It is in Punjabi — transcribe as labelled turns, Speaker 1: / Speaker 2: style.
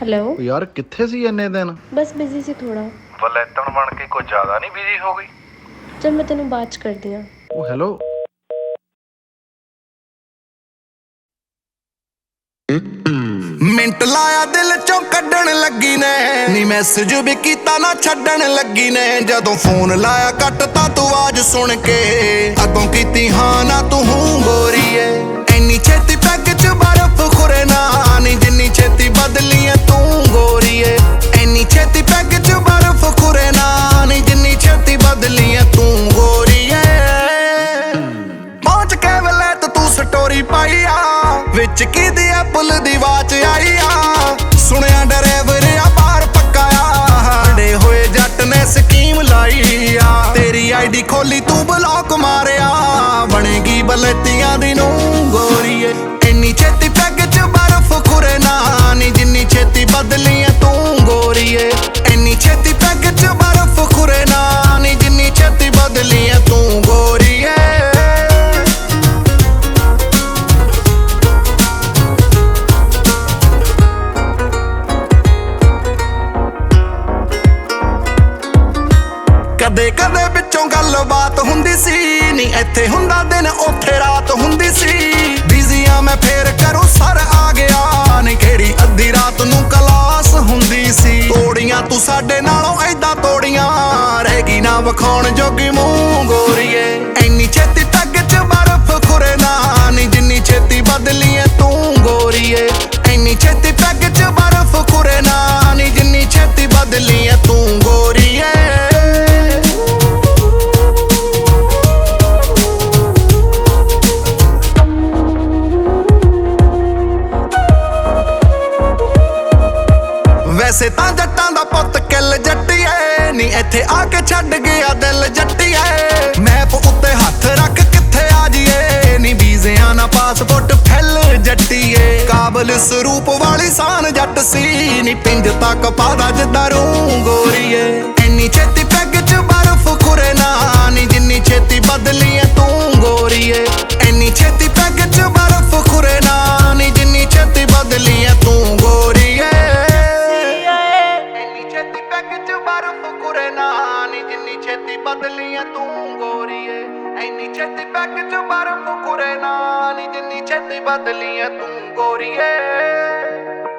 Speaker 1: हेलो।
Speaker 2: यार कित्थे सी इन्ने दिन?
Speaker 1: बस बिजी सी थोड़ा।
Speaker 2: वलैतन बन के कुछ ज्यादा नहीं बिजी हो गई?
Speaker 1: चल मैं तेनों बात कर दिया।
Speaker 2: ओ हेलो।
Speaker 3: ਮਿੰਟ ਲਾਇਆ ਦਿਲ ਚੋਂ ਕੱਢਣ ਲੱਗੀ ਨੇ ਨੀ ਮੈਸੇਜ ਵੀ ਕੀਤਾ ਨਾ ਛੱਡਣ ਲੱਗੀ ਨੇ ਜਦੋਂ ਫੋਨ ਲਾਇਆ ਕੱਟਤਾ ਤੂੰ ਆਵਾਜ਼ ਸੁਣ ਕੇ ਅੱਗੋਂ ਕੀਤੀ ਹਾਂ ਨਾ ਤੂੰ ਗੋਰੀਏ ਇੰਨੀ ਛੇਤੀ ਪੈਗ ਚ ਬਰਫ਼ ਖੁਰੇ ਨਾ ਨੀ ਜਿੰਨੀ ਛੇਤੀ ਬਦਲੀ ਐ ਤੂੰ ਗੋਰੀਏ ਇੰਨੀ ਛੇਤੀ ਪੈਗ ਚ ਬਰਫ਼ ਖੁਰੇ ਨਾ ਨੀ ਜਿੰਨੀ ਛੇਤੀ ਬਦਲੀ ਐ ਤੂੰ ਗੋਰੀਏ ਪਹੁੰਚ ਕੇ ਵੇਲੇ ਤੂੰ ਸਟੋਰੀ ਪਾਈ ਆ ਵਿੱਚ ਕਿਹਦੀ ਐਪਲ ਦੀ ਵਾਚ ਆਈ ਆ ਸੁਣਿਆ ਡਰਾਈਵਰ ਆ ਬਾਹਰ ਪੱਕਾ ਆ ਡੇ ਹੋਏ ਜੱਟ ਨੇ ਸਕੀਮ ਲਾਈ ਆ ਤੇਰੀ ਆਈਡੀ ਖੋਲੀ ਤੂੰ ਬਲੌਕ ਮਾਰਿਆ ਬਣੇਗੀ ਬਲੈਤੀਆਂ ਦੀ ਨੂੰ ਗੋਰੀਏ ਇੰਨੀ ਛੇਤੀ ਪੈਗ ਚ ਬਰਫ਼ ਖੁਰੇ ਨਾ ਨੀ ਜਿੰਨੀ ਛੇਤੀ ਬਦਲੀ ਐ ਤੂੰ ਗੋਰੀਏ ਇੰਨੀ ਛੇਤੀ ਪੈਗ ਚ ਬਰਫ਼ ਖੁਰੇ ਨਾ ਨੀ ਜਿੰਨੀ ਛੇਤੀ ਬਦਲੀ ਐ ਤੂੰ ਗੋਰੀਏ ਕਦੇ ਕਦੇ ਵਿੱਚੋਂ ਗੱਲਬਾਤ ਹੁੰਦੀ ਸੀ ਨੀ ਇੱਥੇ ਹੁੰਦਾ ਦਿਨ ਉੱਥੇ ਰਾਤ ਹੁੰਦੀ ਸੀ ਬਿਜ਼ੀ ਆ ਮੈਂ ਫੇਰ ਕਰੂੰ ਸਰ ਆ ਗਿਆ ਨੀ ਕਿਹੜੀ ਅੱਧੀ ਰਾਤ ਨੂੰ ਕਲਾਸ ਹੁੰਦੀ ਸੀ ਤੋੜੀਆਂ ਤੂੰ ਸਾਡੇ ਨਾਲੋਂ ਐਦਾਂ ਤੋੜੀਆਂ ਰਹਿ ਗਈ ਨਾ ਵਿਖਾਉਣ ਜੋਗੀ ਮੂੰਹ ਗੋਰੀਏ ਇੰਨੀ ਛੇਤੀ ਪੈਗ ਚ ਬਰਫ਼ ਖੁਰੇ ਨਾ ਨੀ ਜਿੰਨੀ ਛੇਤੀ ਬਦਲੀ ਐ ਤੂੰ ਗੋਰੀਏ ਇੰਨੀ ਛੇਤੀ ਪੈਗ ਚ ਬਰਫ਼ ਖੁਰੇ ਨਾ ਨੀ ਜਿੰਨੀ ਛੇਤੀ ਬਦਲੀ ਐ ਤੂੰ ਗੋਰੀਏ ਵੈਸੇ ਤਾਂ ਜੱਟਾਂ ਦਾ ਪੁੱਤ ਕਿੱਲ ਜੱਟੀਏ ਨੀ ਇੱਥੇ ਆ ਕੇ ਛੱਡ ਗਿਆ ਦਿਲ ਜੱਟੀਏ ਮੈਪ ਉੱਤੇ ਹੱਥ ਰੱਖ ਕਿੱਥੇ ਆ ਜੀਏ ਨੀ ਵੀਜ਼ਿਆਂ ਨਾ ਪਾਸਪੋਰਟ ਫੈਲ ਜੱਟੀਏ ਕਾਬਲ ਸਰੂਪ ਵਾਲੀ ਸਾਨ ਜੱਟ ਸੀ ਨੀ ਪਿੰਜ ਤੱਕ ਪਾਦਾ ਜਿੱਦਾਂ ਰੂ ਗੋਰੀਏ ਇੰਨੀ ਛੇਤੀ ਪੈਗ ਚ ਬਰਫ਼ ਖੁਰੇ ਨਾ ਨੀ ਜਿੰਨੀ ਛੇਤੀ ਬਦਲੀ ਐ ਤੂੰ ਗੋਰੀਏ ਇੰਨੀ ਛੇਤੀ ਪੈਗ ਚ ਬਰਫ਼ ਖੁਰੇ ਨਾ ਨੀ ਜਿੰਨੀ ਛੇਤੀ ਬਦਲੀ ਐ ਤੂੰ ਗੋਰੀਏ ਜਿੰਨੀ ਛੇਤੀ ਬਦਲੀ ਐ ਤੂੰ ਗੋਰੀਏ ਇੰਨੀ ਛੇਤੀ ਪੈਗ ਚ ਬਰਫ਼ ਖੁਰੇ ਨਾ ਨੀ ਜਿੰਨੀ ਛੇਤੀ ਬਦਲੀ ਐ ਤੂੰ ਗੋਰੀਏ